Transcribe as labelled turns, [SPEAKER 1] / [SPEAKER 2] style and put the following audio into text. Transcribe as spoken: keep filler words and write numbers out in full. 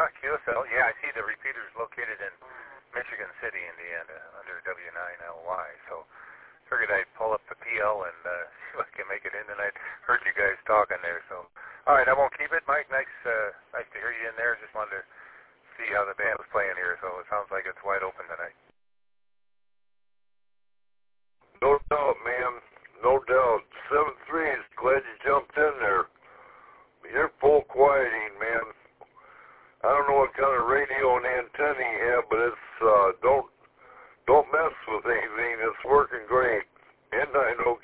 [SPEAKER 1] uh, Q S L. Yeah, I see the repeater's located in Michigan City, Indiana, under W nine L Y. So figured I'd pull up the P L and uh, see if I can make it in tonight. Heard you guys talking there, so all right, I won't keep it, Mike. Nice, uh, nice to hear you in there. Just wanted to see how the band was playing here, so it sounds like it's wide open tonight.
[SPEAKER 2] No doubt, man. No doubt. seven three is glad you jumped in there. You're full quieting, man. I don't know what kind of radio and antenna you have, but it's uh, don't don't mess with anything. It's working great. And I know